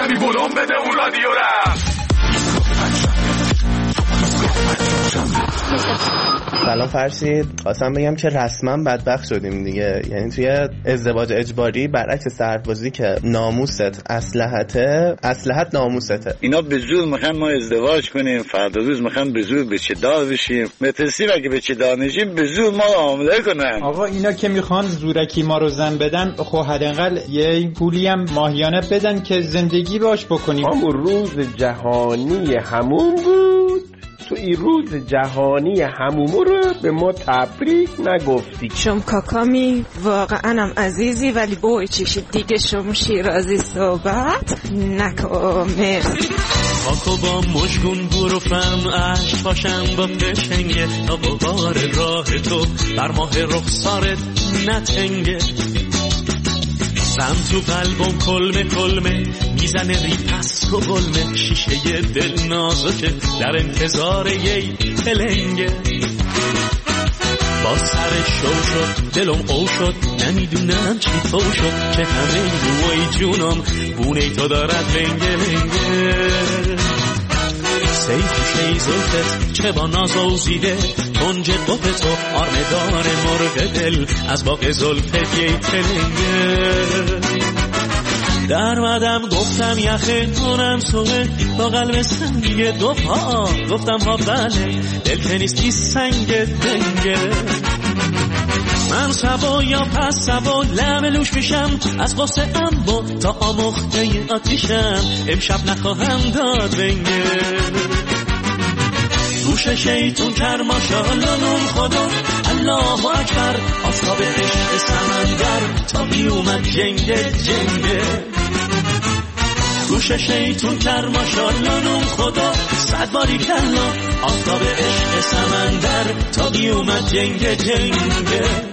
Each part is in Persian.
میکنی بلوم بده اون رادیو رفت. سلام فرشید، خواستم بگم که رسما بدبخت شدیم دیگه. یعنی توی ازدواج اجباری برعکس سربازی که ناموست اسلحت ناموسته. اینا به زور میخوان ما ازدواج کنیم، فردا روز میخوان به زور بچه‌دار بشیم. مترسیم اگه بچه‌دار نشیم به زور ما حامله کنن. آقا اینا که میخوان زورکی ما رو زن بدن، خب حداقل یه پولی هم ماهیانه بدن که زندگی باش بکنیم. همون روز جهانی حموم بود، تو این روز جهانی حمومو رو به ما تبریک نگفتی. شم کاکامی واقعا هم عزیزی، ولی بوی چیشی دیگه شم شیرازی صحبت نکن. مرسی. کاکو با مشگون برو فهم عشق پاشم با پشنگه تا بار راه تو بر ماه رخسارت نتنگه. زم تو قلبم کلمه میزنه ریپس و گلمه. شیشه دل نازکه در انتظار یی پلنگه. با سر شو شد دلم او شد، نمیدونم چی تو شد که همه روی جونم بونه تو دارد لنگه لنگه. سیخوشه زلفت چه با نازوزیده، کنج قب تو آرمدار مرغ دل از باق زلفت یه تلنگه. در مدم گفتم یخه کنم سوه با قلب سنگی دو پا گفتم ها بله دل که نیستی سنگ دنگه. من سبا یا پس سبا لملوش میشم از قصه امبا تا آمخته آتیشم امشب نخواهم داد بنگه. گوش شیطون کر ماشاءالله نون خدا الله اکبر آفتاب عشق سمندر تا بیومد جنگه جنگه. گوش شیطون کر ماشاءالله نون خدا صد باری کلا آفتاب عشق سمندر تا بیومد جنگه جنگه.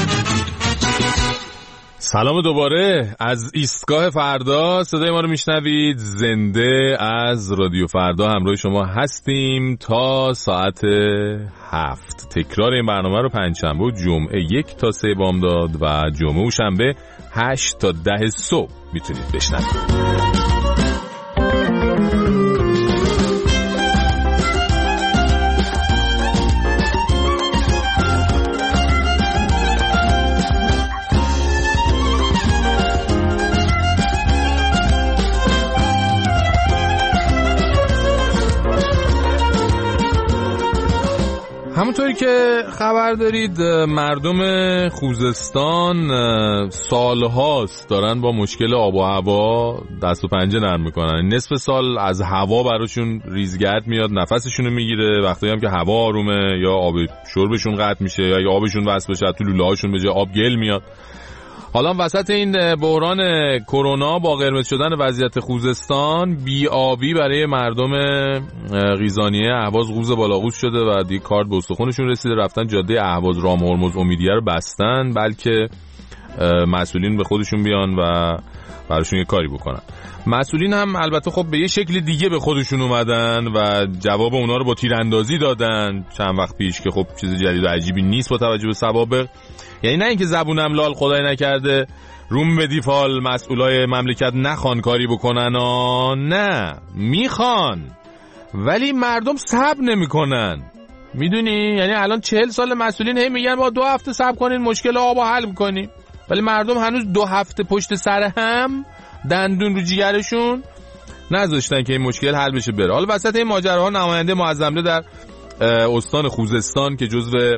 سلام دوباره از ایستگاه فردا، صدای ما رو میشنوید. زنده از رادیو فردا همراه شما هستیم تا ساعت 7. تکرار این برنامه رو پنجشنبه و جمعه 1 تا 3 بامداد و جمعه و شنبه 8 تا 10 صبح میتونید بشنوید. همونطوری که خبر دارید مردم خوزستان سالهاست دارن با مشکل آب و هوا دست و پنجه نرم میکنن. نصف سال از هوا براشون ریزگرد میاد، نفسشونو میگیره. وقتی هم که هوا آرومه یا آب شربشون قطع میشه یا آبشون وصل بشه، تو لوله هاشون به جای آب گل میاد. حالا وسط این بحران کرونا با قرمز شدن وضعیت خوزستان، بی‌آبی برای مردم قیزانیه اهواز قوز بالاقوز شده و دیگه کارت به استخونشون رسیده. رفتن جاده اهواز رام هرمز امیدیه رو بستن بلکه مسئولین به خودشون بیان و براشون یه کاری بکنن. مسئولین هم البته خب به یه شکل دیگه به خودشون اومدن و جواب اونا رو با تیراندازی دادن چند وقت پیش که خب چیز جدید و عجیبی نیست با توجه به سوابق. یعنی نه اینکه زبونم لال خدای نکرده روم به دیفال مسئولای مملکت نخوان کاری بکنن، نه میخوان ولی مردم صبر نمیکنن. میدونی یعنی الان 40 سال مسئولین هی میگن با 2 هفته صبر کنین مشکل آبو حل کنیم، ولی مردم هنوز 2 هفته پشت سر هم دندون رو جیگرشون نذاشتن که این مشکل حل بشه بره. حالا وسط این ماجراها نماینده معظم‌له در استان خوزستان که جزو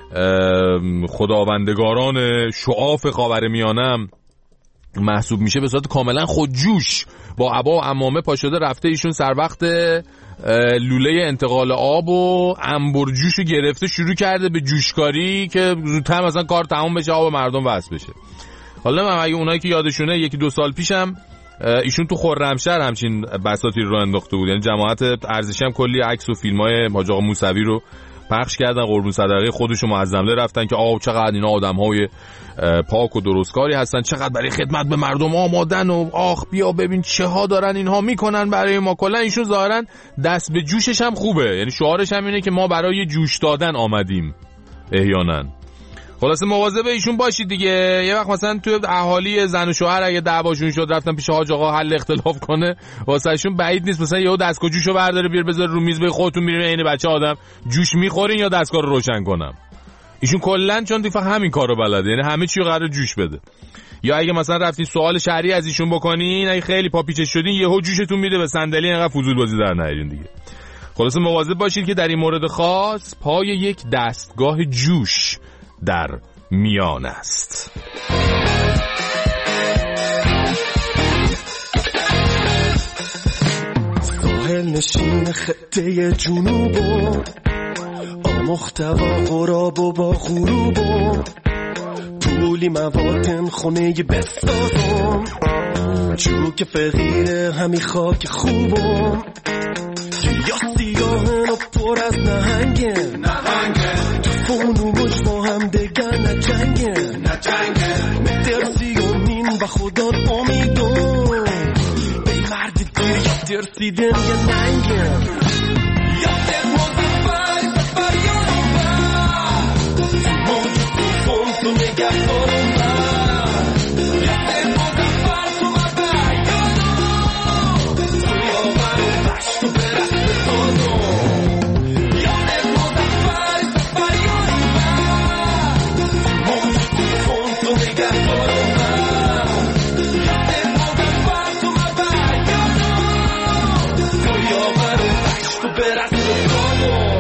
خداوندگاران شعاف خاورمیانه محسوب میشه به صورت کاملا خودجوش با عبا و عمامه پا شده رفته. ایشون سر وقت لوله انتقال آب و انبرجوشو گرفته شروع کرده به جوشکاری که زودتر مثلا کار تمام بشه آب مردم وصل بشه. حالا من اگه اونایی که یادشونه 1-2 سال پیشم ایشون تو خرمشهر همچین بساطی رو انداخته بود. یعنی جماعت ارزشی هم کلی عکس و فیلمای حاج آقا موسوی رو پخش کردن، قربون صدقه خودشو معظم‌له رفتن که چقدر اینا آدم‌های پاک و درستکاری هستن، چقدر برای خدمت به مردم آمادن و بیا ببین چه ها دارن اینها میکنن برای ما. کلا ایشون ظاهرا دست به جوشش هم خوبه، یعنی شعارش هم اینه که ما برای جوش دادن آمدیم احیانا. خلاصه مواظب ایشون باشید دیگه. یه وقت مثلا تو اهالی زن و شوهر اگه دعواشون شد رفتن پیش حاج آقا حل اختلاف کنه، واسهشون بعید نیست مثلا یهو دستگاه جوشو برداره بیار بذاره رو میز، به خودتون میرین عین بچه آدم جوش میخورین یا دستگاه رو روشن کنم. ایشون کلا چون دیگه همین کارو بلده، یعنی همه چی رو قراره جوش بده. یا اگه مثلا رفتین سوال شرعی از ایشون بکنین، اگه خیلی پاپیچش شدین یهو جوشتون میده به صندلی، انقدر فضول بازی در نیارین دیگه. خلاصه مواظب باشید که در این مورد خاص پای یک دستگاه جوش در میان است. ساحل نشین خطه جنوبو، محتوا غراب و با غروبو، پولی مواتن خونه بسازم، چوک فقیره همی خاک خوبم، یا سیاهن و پر از نهنگن، تفون و مش با هم دگر نجنگن، ترسی و نین با خودات امیدون، ای مرد دیر یا ترسیدن یا ننگن، یا ترموزی تو نگه دارم من یه ترموز فرق و مبیانم تو یاور بشت و برست بسازم یه ترموز فرق و مبیانم من موجود تو نگه دارم من یه ترموز فرق و مبیانم تو یاور بشت و برست بسازم.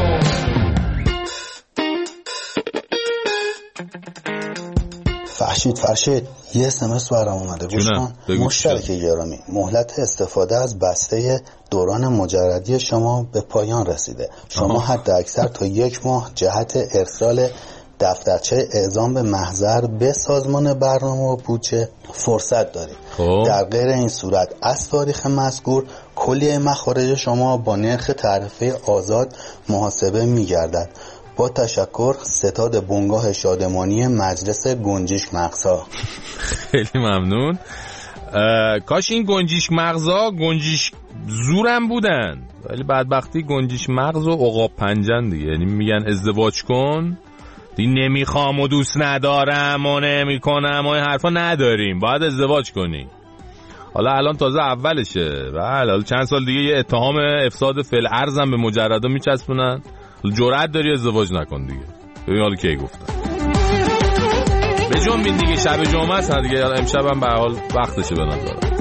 فرشید یه SMS برام اومده، گوش کن. مشترک گرامی، مهلت استفاده از بسته دوران مجردی شما به پایان رسیده. شما حد اکثر تا 1 ماه جهت ارسال دفترچه اعزام به محضر به سازمان برنامه و بودجه فرصت دارید. در غیر این صورت از تاریخ مذکور کلیه مخارج شما با نرخ تعرفه آزاد محاسبه می‌گردد. با تشکر، ستاد بنگاه شادمانی مجلس گنجیش مغزها. خیلی ممنون. کاش این گنجیش مغزها گنجیش زورم بودن، ولی بدبختی گنجیش مغز و عقاب پنجن دیگه. یعنی میگن ازدواج کن، دیگه نمیخوام و دوست ندارم و نمیکنم و این حرفا نداریم، باید ازدواج کنی. حالا الان تازه اولشه، حالا چند سال دیگه یه اتهام افساد فعل ارزم به مجردا میچسبونن. جرأت داری ازدواج نکن دیگه. ببین حالا کی گفتم به جنبین دیگه، شب جمعه است دیگه، امشب هم به حال وقتشه به نظرم.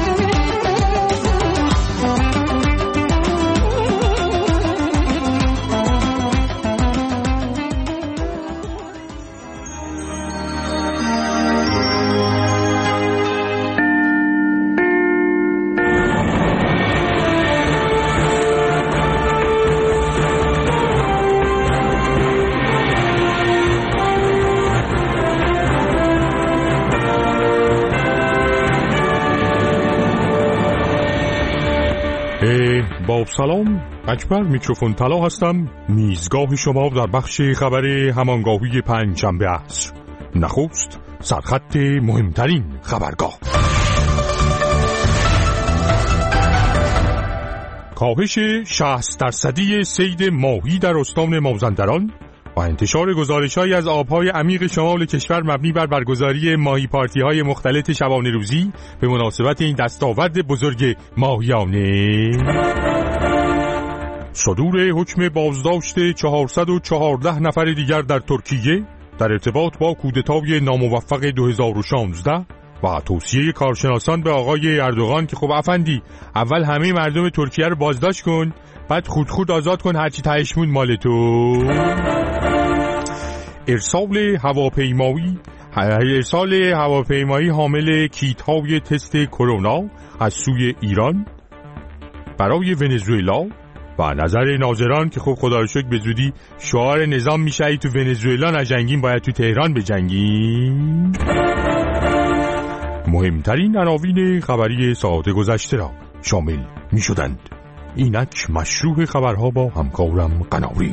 با سلام، اکبر میکروفون طلا هستم. میزگاه شما در بخش خبر همانگاهی پنجشنبه عصر. نخست سرخط مهمترین خبرگاه. کاهش 60% صید ماهی در استان مازندران و انتشار گزارش‌هایی از آب‌های عمیق شمال کشور مبنی بر برگزاری ماهی پارتی‌های مختلط شبانه روزی به مناسبت این دستاورد بزرگ ماهیانه. صدور حکم بازداشت 414 نفر دیگر در ترکیه در ارتباط با کودتای ناموفق 2016 و توصیه کارشناسان به آقای اردوغان که خب افندی اول همه مردم ترکیه رو بازداشت کن، بعد خود آزاد کن، هرچی تهشمون مال تو. ارسال هواپیمایی حامل کیت‌های تست کرونا از سوی ایران برای ونزوئلا و نظر ناظران که خب خدا رو شکر به زودی شعار نظام میشه ای تو ونزوئلا نجنگیم باید تو تهران بجنگیم. مهمترین عناوین خبری ساعت گذشته را شامل می شدند. اینک مشروع خبرها با همکارم قناری.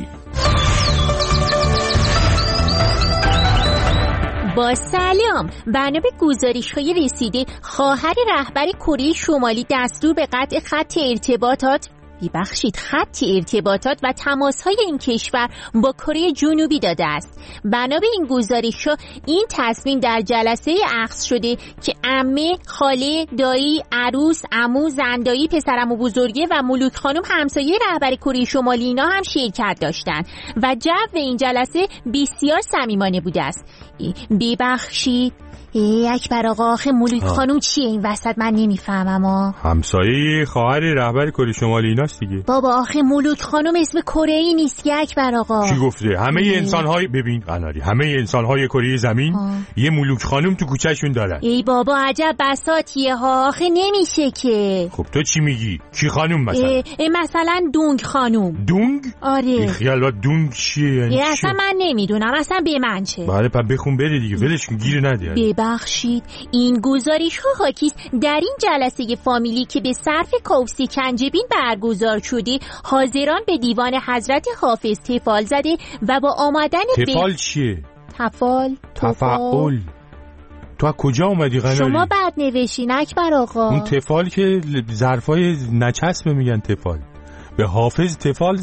با سلام، بنا به گزارش‌های رسیده خواهر رهبر کره شمالی دستور به قطع خط ارتباطات ببخشید خط ارتباطات و تماس‌های این کشور با کره جنوبی داده است. بنا به این گزارش‌ها این تصمیم در جلسه اخذ شده که عمه، خاله، دایی، عروس، عمو، زندایی، پسرعمو بزرگه و ملوک خانم همسایه رهبر کره شمالی اینا هم شرکت داشتند و جو این جلسه بسیار صمیمانه بوده است. ببخشید اکبر آقا، آخه ملوک خانم چیه این وسط؟ من نمیفهمم. همسایه خواهر رهبر کره شمالی ایناست دیگه. بابا آخه ملوک خانم اسم کره‌ای نیست که اکبر آقا. کی گفته؟ همه انسان‌های ببین قناری، همه انسان‌های کره زمین یه ملوک خانم تو کوچه‌شون دارن. ای بابا عجب بساطیه ها، آخه نمیشه که. خب تو چی میگی؟ کی خانم مثلا؟ مثلا دونگ خانم. دونگ؟ آره. خیال دونگ چیه یعنی؟ اصلا من نمیدونم، اصلا به من چه. بله پس بخون بره دیگه، ولش کن گیر نده. ببخشید این گزارش ها حاکیست در این جلسه فامیلی که به صرف کوسی کنجبین برگزار شده حاضران به دیوان حضرت حافظ تفال زده و با آمدن تفال چیه؟ تفاعل. تو از کجا اومدی قناری؟ شما بعد نوشین اکبر آقا. اون تفال که ظرفای نچسبه میگن تفال. به حافظ تفال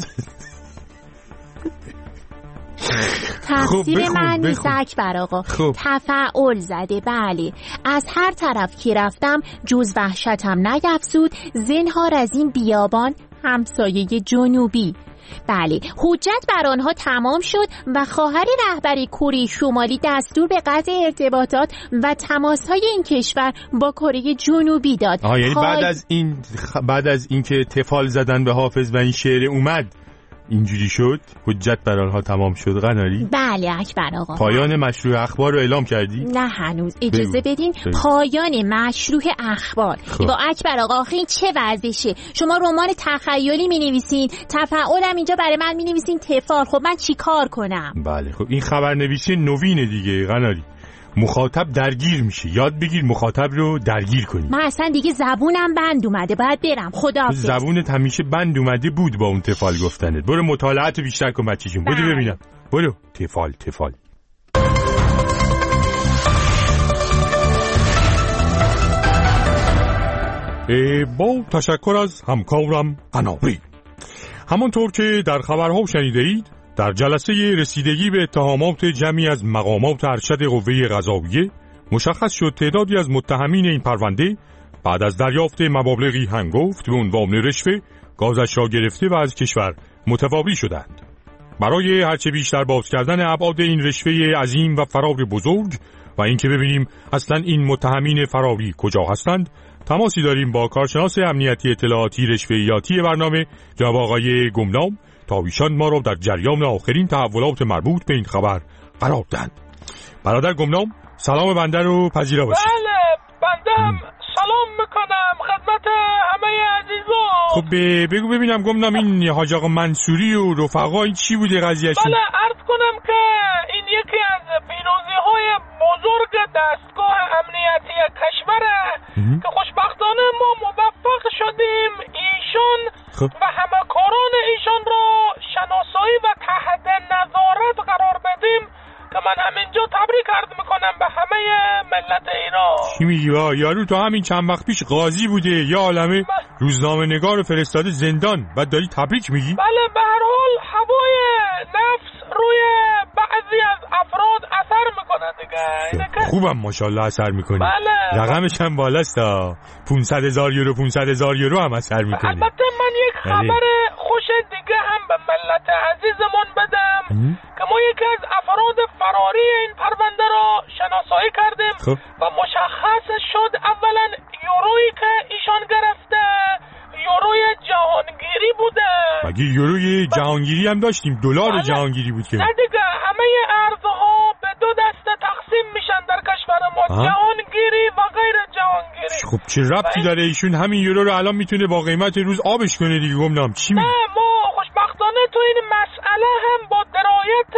تفسیر من نیست اکبر آقا. تفاعل زده. بله از هر طرف که رفتم جز وحشتم نیفزود، زنهار از این بیابان همسایه جنوبی. بله حجت بر آنها تمام شد و خواهر رهبر کره شمالی دستور به قطع ارتباطات و تماس‌های این کشور با کره جنوبی داد. یعنی بعد از این که تفال زدن به حافظ و این شعر اومد اینجوری شد، حجت بر آنها تمام شد قناری؟ بله اکبر آقا. پایان مشروع اخبار رو اعلام کردی؟ نه هنوز، اجازه بدین. پایان مشروع اخبار. با اکبر آقا آخه این چه وضعشه؟ شما رمان تخیلی می‌نویسین، تفاعلم اینجا برای من می‌نویسین تفال. خب من چی کار کنم؟ بله خب این خبرنویسی نوینه دیگه قناری. مخاطب درگیر میشه، یاد بگیر مخاطب رو درگیر کنی. من اصلا دیگه زبونم بند اومده، باید برم. خداحافظ. زبونت همیشه بند اومده بود با اون تفال گفتنت. برو مطالعات بیشتر کن بچه جون. برو ببینم. برو تفال. با تشکر از همکارم قناری. همانطور که در خبرها شنیده اید، در جلسه رسیدگی به اتهامات جمعی از مقامات ارشد قوه قضاییه مشخص شد تعدادی از متهمین این پرونده بعد از دریافت مبالغی هنگفت به عنوان رشوه گازش را گرفته و از کشور متواری شدند. برای هرچه بیشتر باز کردن ابعاد این رشوه عظیم و فرار بزرگ و اینکه ببینیم اصلا این متهمین فراری کجا هستند، تماسی داریم با کارشناس امنیتی اطلاعاتی رشوه‌یاتی برنامه جناب آقای گمنام تا ایشان ما را در جریان آخرین تحولات مربوط به این خبر قرار دهند. برادر گمنام سلام بنده رو پذیرا باشید. بله بنده هم سلام میکنم خدمت همه عزیزان. خب بگو ببینم گمنام این حاج آقا منصوری و رفقا این چی بوده قضیهشون؟ بله عرض کنم که این یکی از پیروزی های بزرگ دستگاه امنیتی کشوره که خوشبختانه ما موفق شدیم ایشان و همکاران ایشان را شناسایی و تحت نظارت قرار بدیم که من همینجا تبریک عرض میکنم به همه ملت ایران. چی میگی یارو تو همین چند وقت پیش قاضی بوده یا عالمه روزنامه نگار فرستاده زندان بعد داری تبریک میگی؟ بله به هر حال هوای نفس روی بعضی از افراد اثر میکنه دیگه. خوبم ماشاءالله اثر میکنه. بله. رقمش هم بالاست 500,000 یورو 500,000 یورو هم اثر میکنه. البته من یک خبر خوش دیگه هم به ملت عزیزمون بدم که ما یکی از افراد فراری این پرونده را شناسایی کردیم و مشخص شد اولا یورویی که ایشان گرفته یوروی جهانگیری بوده. مگه یوروی جهانگیری هم داشتیم؟ دلار جهانگیری بود که. نه دیگه همه ارزها به دو دسته تقسیم میشن در کشور ما، جهانگیری و غیر جهانگیری. خب چه ربطی داره ایشون همین یورو رو الان میتونه با قیمت روز آبش کنه دیگه گمنام؟ چی میگی؟ نه ما خوشبختانه تو این مسئله هم با درایت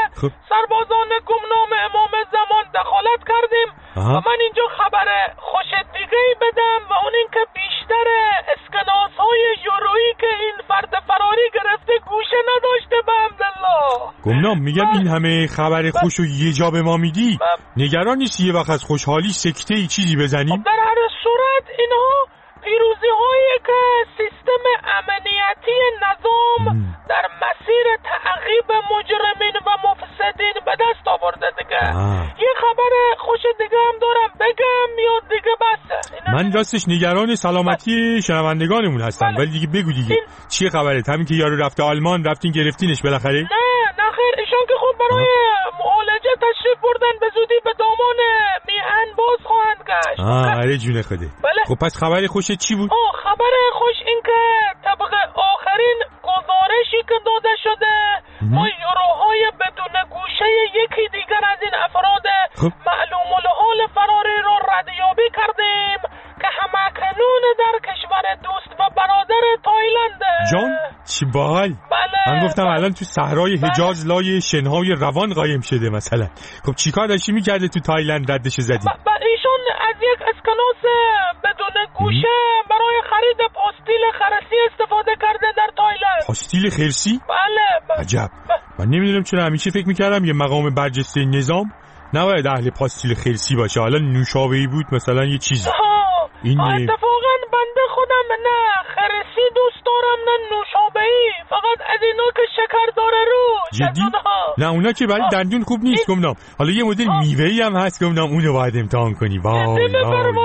سربازان گمنام امام زمان دخالت کردیم و من اینجا خبر خوش دیگه ای بدم و اون این که بیشتر اسکناس های یورویی که این فرد فراری گرفته گوشه نداشته به حمدالله. گمنام میگم این همه خبر خوش و یه جا به ما میدی نگران نیستی یه وقت از خوشحالی سکته ای چیزی بزنیم؟ در هر صورت اینها پیروزی هایی که سیستم امنیتی نظام در مسیر تعقیب مجرمین و مفسدین به دست آورده دیگه. یه خبر خوش دیگه هم دارم بگم یا دیگه بسه؟ من راستش نگران سلامتی شنوندگانمون هستم، ولی دیگه بگو دیگه چیه خبرت؟ همین که یارو رفته آلمان رفتین گرفتینش بالاخره؟ نه خیر، ایشان که خب برای معالجه تشریف بردن به زودی به دامان میهن باز خواهند گشت. آره جون خوده. بله. خب پس خبر خوشت چی بود؟ خبر خوش این که طبق آخرین گزارشی که داده شده ما یوروهای بدون گوشه یکی دیگر از این افراد معلوم الحال فراری رو ردیابی کردیم که همکنون در کشور دوست و برادر تایلند. جان چی باحال. بله. من گفتم الان تو صحرای حجاز لای شنهای روان قایم شده مثلا. خب چیکار داشتی میکرده تو تایلند ردش زدی؟ ایشون از یک اسکناس بدون گوشه برای خرید پاستیل خرسی استفاده کرده در تایلند. پاستیل خرسی؟ بله. عجب. من نمیدونم چرا همیشه فکر میکردم یه مقام برجسته نظام نباید اهل پاستیل خرسی باشه، حالا نوشابه‌ای بود مثلا یه چیزی. این اتفاقا بنده خودم نه خرسی دوست دارم نه نوشابه‌ای، فقط از اینا که شکر داره روش. جدی؟ نه اونا که برای دندون خوب نیست گمنام. حالا یه مدل میوه‌ای هم هست گمنام، اونو باید امتحان کنی. وای میوه‌ای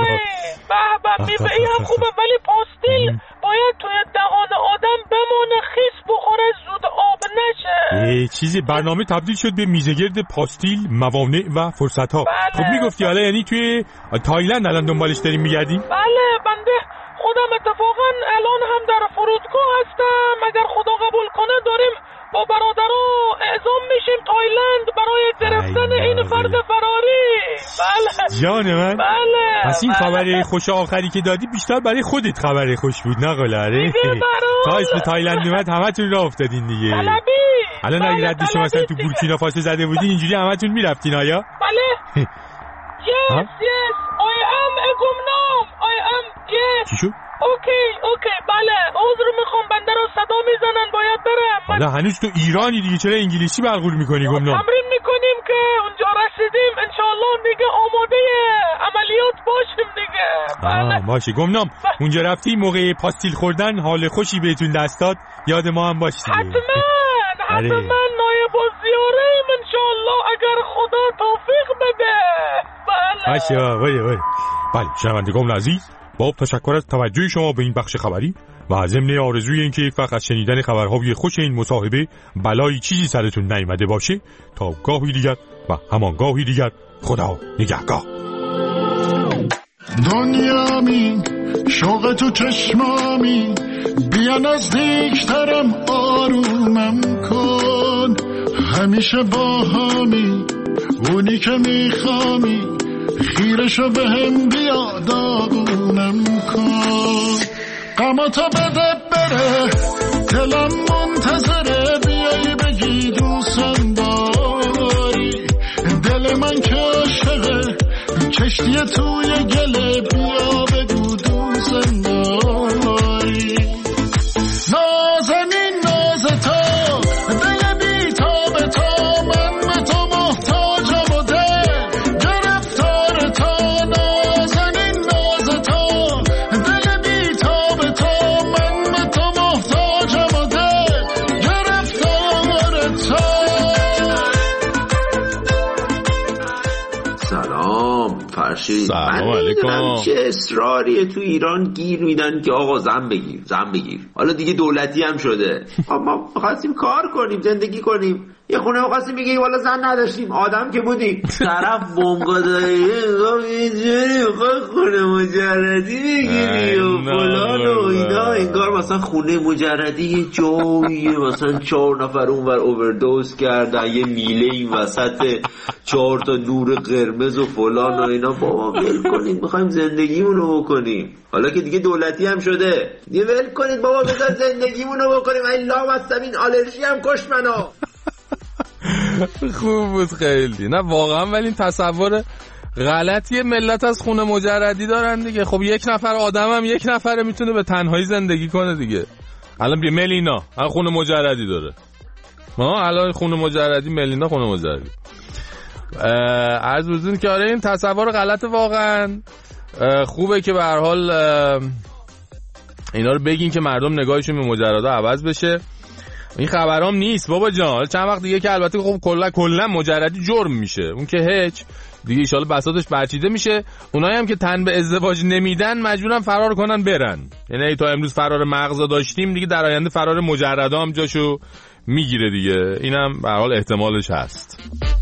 هم خوبه ولی پاستیل باید توی دهان آدم بمونه، خیس بخوره، زود آب نشه. چیزی برنامه تبدیل شد به میزگرد پاستیل، موانع و فرصت‌ها. خب میگفتی حالا یعنی توی تایلند الان دنبالش داریم میگردیم؟ بله بنده خودم اتفاقا الان هم در فرودگاه هستم، اگر خدا قبول کنه داریم با برادرها اعزام میشیم تایلند برای گرفتن این فرد فراری. بله جان من. بله. پس این خبر خوش آخری که دادی بیشتر برای خودت خبر خوش بود نقلاره. تا اسم تایلند اومد همتون راه افتادین دیگه. الان اگه ردش مثلا تو بورکینافاسو زده بودین اینجوری همتون میرفتین آیا؟ بله. Yes, I am a گمنام. I am yes. چی شد؟ اوکی بله. عذر میخوام بنده رو صدا میزنن باید برم. حالا هنوز تو ایرانی دیگه چرا انگلیسی برقول میکنی گمنام؟ تمرین میکنیم که اونجا رسیدیم انشالله دیگه آماده عملیات باشیم دیگه. بله. باشه گمنام. اونجا رفتی موقع پاستیل خوردن حال خوشی بهتون دست داد، یاد ما هم باش دیگه. حتما نایب الزیاره‌ایم انشالله اگر خدا توفیق بده. بله. باشه. بله شنوندگان عزیز، با تشکر از توجه شما به این بخش خبری و ضمن آرزوی اینکه یک وقت از شنیدن خبرهای خوش این مصاحبه بلایی چیزی سرتون نیامده باشه، تا گاهی دیگر و همان گاهی دیگر خدا نگهدار. دنیامی شوق تو چشمامی، بیا نزدیکترم آرومم کن، همیشه با همی اونی که میخوامی، خیرشو به هم بیا داغونم کن، غماتو بده بره دلم منتظره، بیایی بگی دوستم داری، دل من که عاشقه کشتی توی گله، بیا بگو دوستم داری، نازنین ناز تو دل بی تاب تو، من به تو محتاجم و دل گرفتار تو، نازنین ناز تو دل بی تاب تو، من به تو محتاجم و دل گرفتار تو. سلام فرشید. سلام علیکم. چه اصراریه تو ایران گیر میدن که آقا زن بگیر. حالا دیگه دولتی هم شده. ما می‌خواستیم کار کنیم، زندگی کنیم، یه خونه می‌خواستیم بگیم والا زن نداشتیم، آدم که بودیم. طرف بونگا دایه اینجوری می‌خواد خونه مجردی بگیری و فلان و اینا، انگار مثلا خونه مجردی یه جاییه مثلا 4 نفر اونور اووردوز کردن، یه میله این وسط 4 تا نور قرمز و فلان و اینا. بابا ول کنید، می‌خوایم زندگیمونو بکنیم. حالا که دیگه دولتی هم شده دیگه ول کنید بابا، بذار زندگیمونو بکنیم. این لامصب این آلرژی هم کش منو. خوب بود خیلی. نه واقعا ولی این تصور غلطیه ملت از خونه مجردی دارن دیگه. خب یک نفر آدم هم یک نفره میتونه به تنهایی زندگی کنه دیگه. الان بیا ملینا الان خونه مجردی داره، الان خونه مجردی، ملینا خونه مجردی. عرض بزرگی که آره این تصور غلط واقعا. خوبه که به هر حال اینا رو بگین که مردم نگاهشون به مجردا عوض بشه. این خبرام نیست بابا جان. چند وقت دیگه که البته خب کلا مجردی جرم میشه، اون که هیچ دیگه، ان شاءالله بساطش برچیده میشه. اونایی هم که تن به ازدواج نمیدن مجبورن فرار کنن برن. یعنی تا امروز فرار مغزا داشتیم، دیگه در آینده فرار مجردا هم جاشو میگیره دیگه. اینم به هر حال احتمالش هست.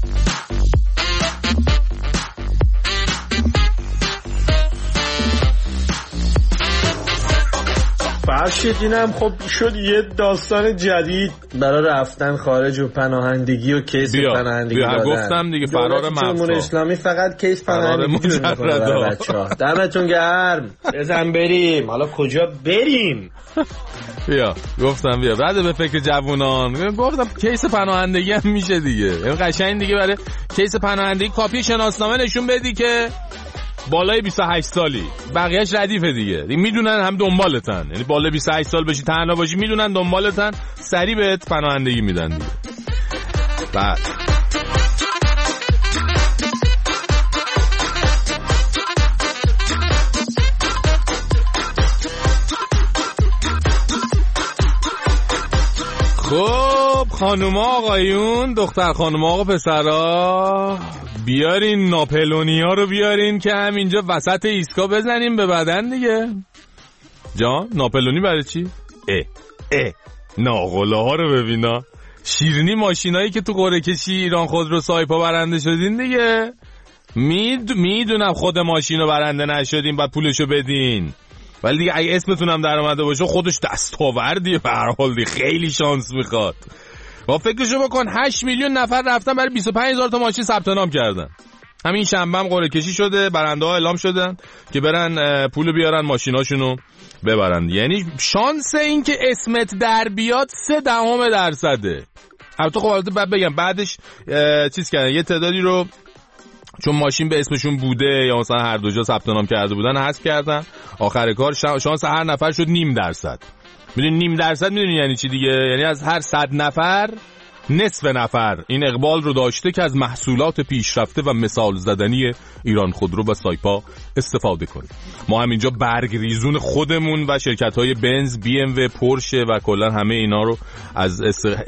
فرشید اینم خب شد یه داستان جدید برای رفتن خارج و پناهندگی و کیس پناهندگی دادن. گفتم دیگه فرار مغزا. جمهوری اسلامی فقط کیس پناهندگی میکنه برای بچه‌ها. دمتون گرم. بزن بریم. حالا کجا بریم؟ بیا گفتم بیا بعد به فکر جوونان گفتم کیس پناهندگی هم میشه دیگه. این قشنگ دیگه برای کیس پناهندگی کاپی شناسنامه نشون بدی که بالای 28 سالی، بقیهش ردیفه دیگه میدونن هم دنبالتن. یعنی بالای 28 سال بشی تنها باشی میدونن دنبالتن، سریع بهت پناهندگی میدن دیگه. بعد خب خانوما آقایون، دختر خانوما آقا پسرا، بیارین ناپلونیا رو بیارین که همینجا وسط ایستگاه بزنیم به بدن دیگه. جان ناپلونی برای چی؟ ناقله ها رو ببینا، شیرینی ماشینایی که تو قرعه کشی ایران خودرو سایپا برنده شدین دیگه. میدونم خود ماشینو برنده نشدین بعد پولشو بدین، ولی دیگه اگه اسمتونم در اومده باشه خودش دستاوردیه به هر حال دیگه، خیلی شانس میخواد. با فکرشو بکن 8 میلیون نفر رفتن برای 25000 تا ماشین ثبت نام کردن. همین شنبه هم قرعه کشی شده، برنده ها اعلام شدن که برن پولو بیارن ماشیناشونو ببرن. یعنی شانس این که اسمت در بیاد 0.3%. البته خب البته بعد بگم بعدش چیز کردن یه تعدادی رو چون ماشین به اسمشون بوده یا مثلا هر دو جا ثبت نام کرده بودن حذف کردن. آخر کار شانس هر نفر شد 0.5%. میدونی 0.5% میدونی یعنی چی دیگه؟ یعنی از هر 100 نفر نصف نفر این اقبال رو داشته که از محصولات پیشرفته و مثال زدنی ایران خودرو و سایپا استفاده کنه. ما همینجا برگ ریزون خودمون و شرکت‌های بنز، بی ام و پورشه و کلا همه اینا رو از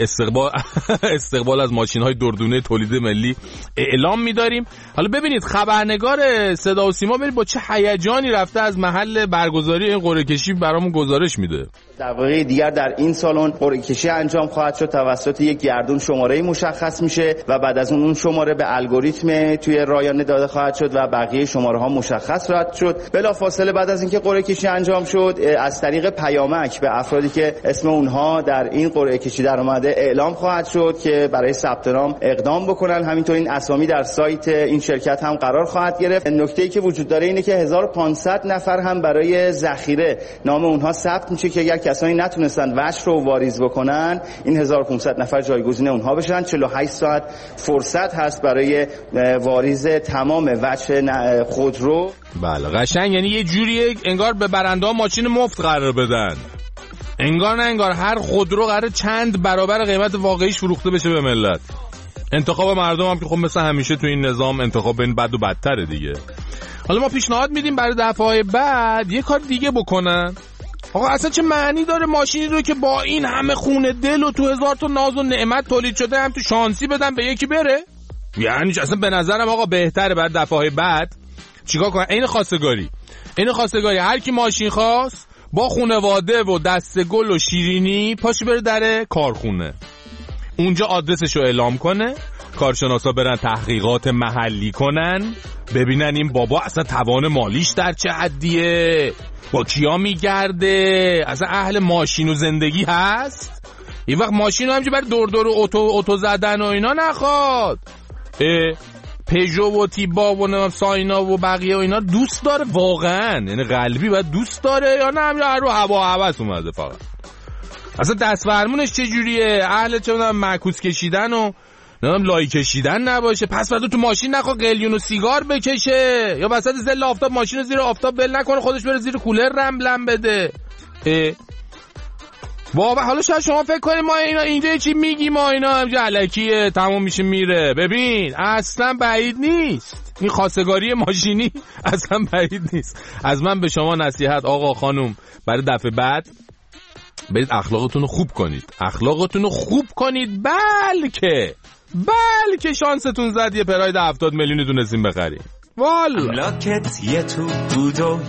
استقبال از ماشین‌های دردونه تولید ملی اعلام می‌داریم. حالا ببینید خبرنگار صدا و سیما ببینید با چه هیجانی رفته از محل برگزاری این قرعه کشی برامون گزارش میده. در واقع دیگر در این سالن قرعه کشی انجام خواهد شد، توسط یک گردون شماره مشخص میشه و بعد از اون شماره به الگوریتم توی رایانه داده خواهد شد و بقیه شماره ها مشخص خواهد شد. بلافاصله بعد از اینکه قرعه کشی انجام شد از طریق پیامک به افرادی که اسم اونها در این قرعه کشی در اومده اعلام خواهد شد که برای ثبت نام اقدام بکنن. همینطور این اسامی در سایت این شرکت هم قرار خواهد گرفت. نکته‌ای که وجود داره اینه که 1500 نفر هم برای ذخیره نام اونها ثبت میشه که اگر کسانی نتونستن وجه رو واریز بکنن این 1500 نفر جایگزین اونها بشن. 48 ساعت فرصت هست برای واریز تمام وجه خودرو. بله قشنگ، یعنی یه جوریه انگار به برنده ماشین مفت قرار بدن، انگار نه انگار هر خودرو قراره چند برابر قیمت واقعیش فروخته بشه به ملت. انتخاب مردم هم که خب مثل همیشه تو این نظام انتخاب بین بد و بدتره دیگه. حالا ما پیشنهاد میدیم برای دفعه‌های بعد یه کار دیگه بکنن. آقا اصلا چه معنی داره ماشینی رو که با این همه خون دل و تو 1000 تا ناز و نعمت تولید شده هم تو شانسی بدن به یکی بره؟ یعنی اصلا به نظرم آقا بهتره بعد دفعه‌های بعد چیکار کنن؟ این خواستگاری هر کی ماشین خواست با خانواده و دسته گل و شیرینی پاشو بره در کارخونه، اونجا آدرسش رو اعلام کنه، کارشناسا برن تحقیقات محلی کنن ببینن این بابا اصلا توان مالیش در چه حدیه، با کیا میگرده، اصلا اهل ماشین و زندگی هست. این وقت ماشین رو همچه برای دور و اوتو زدن و اینا نخواد. پژو و تیبا و ساینا و بقیه و اینا دوست داره واقعا، یعنی قلبی باید دوست داره یا نه همجا رو هوا هوس اومده فقط. اصلا دست فرمونش چجوریه؟ اهل چه میدونم معکوس کشیدن و نمیدونم لای کشیدن نباشه، پس بعد تو ماشین نخوا قلیون و سیگار بکشه یا وسط ظل آفتاب ماشین رو زیر آفتاب بل نکنه، خودش بره زیر کولر رمبلم بده. بابا حالا شاید شما فکر کنید ما اینا اینجا چی میگیم، ما اینا همجا الکیه تموم میشه میره. ببین اصلا بعید نیست. این خواستگاری ماشینی اصلا بعید نیست. از من به شما نصیحت آقا خانم، برای دفعه بعد برید اخلاقتون رو خوب کنید، اخلاقتون رو خوب کنید، بلکه شانستون زد یه پراید 70 میلیون تونستین بخرید. والا املاکت یه تو بود و